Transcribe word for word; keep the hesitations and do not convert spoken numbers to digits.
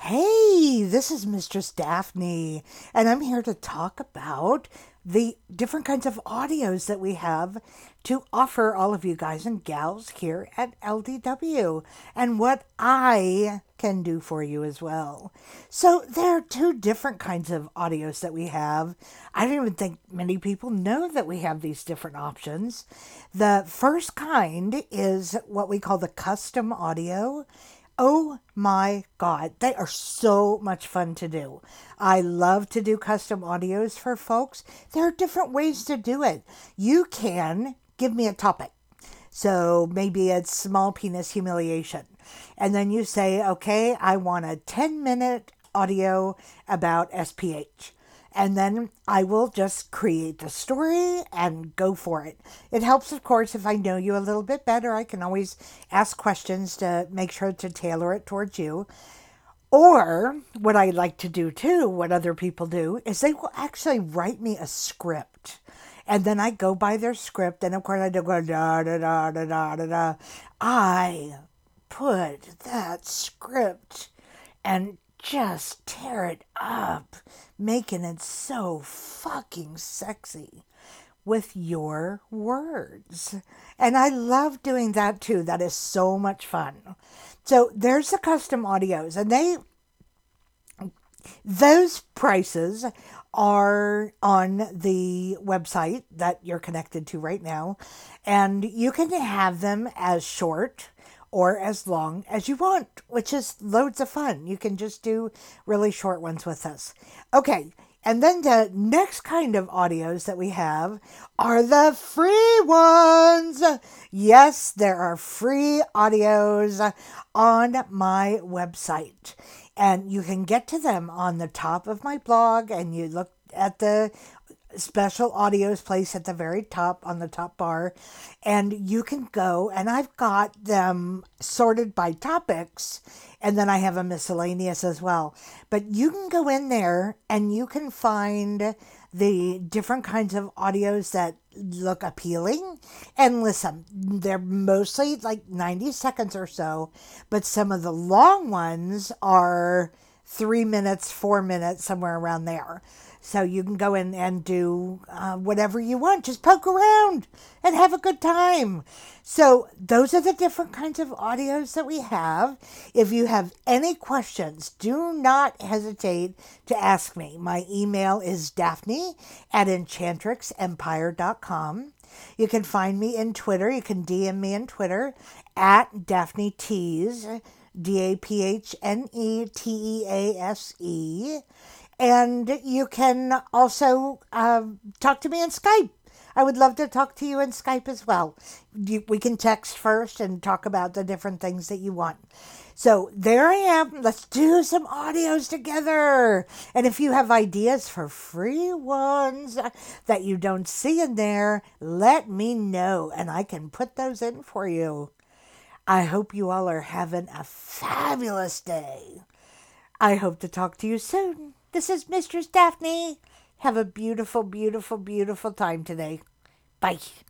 Hey, this is Mistress Daphne, and I'm here to talk about the different kinds of audios that we have to offer all of you guys and gals here at L D W and what I can do for you as well. So, there are two different kinds of audios that we have. I don't even think many people know that we have these different options. The first kind is what we call the custom audio. Oh my God, they are so much fun to do. I love to do custom audios for folks. There are different ways to do it. You can give me a topic. So maybe it's small penis humiliation. And then you say, okay, I want a ten minute audio about S P H, and then I will just create the story and go for it. It helps, of course, if I know you a little bit better. I can always ask questions to make sure to tailor it towards you. Or what I like to do too, what other people do, is they will actually write me a script. And then I go by their script, and of course I don't go da da da da da da da. I put that script and just tear it up, making it so fucking sexy with your words. And I love doing that too. That is so much fun. So there's the custom audios, and they those prices are on the website that you're connected to right now, and you can have them as short or as long as you want, which is loads of fun. You can just do really short ones with us. Okay, and then the next kind of audios that we have are the free ones. Yes, there are free audios on my website, and you can get to them on the top of my blog, and you look at the special audios place at the very top on the top bar, and you can go, and I've got them sorted by topics, and then I have a miscellaneous as well. But you can go in there and you can find the different kinds of audios that look appealing. And listen, they're mostly like ninety seconds or so, but some of the long ones are three minutes, four minutes, somewhere around there. So you can go in and do uh, whatever you want. Just poke around and have a good time. So those are the different kinds of audios that we have. If you have any questions, do not hesitate to ask me. My email is Daphne at enchantrix empire dot com. You can find me in Twitter. You can D M me in Twitter at Daphne Tease, D A P H N E T E A S E. And you can also uh, talk to me on Skype. I would love to talk to you in Skype as well. You, we can text first and talk about the different things that you want. So there I am. Let's do some audios together. And if you have ideas for free ones that you don't see in there, let me know and I can put those in for you. I hope you all are having a fabulous day. I hope to talk to you soon. This is Mistress Daphne. Have a beautiful, beautiful, beautiful time today. Bye.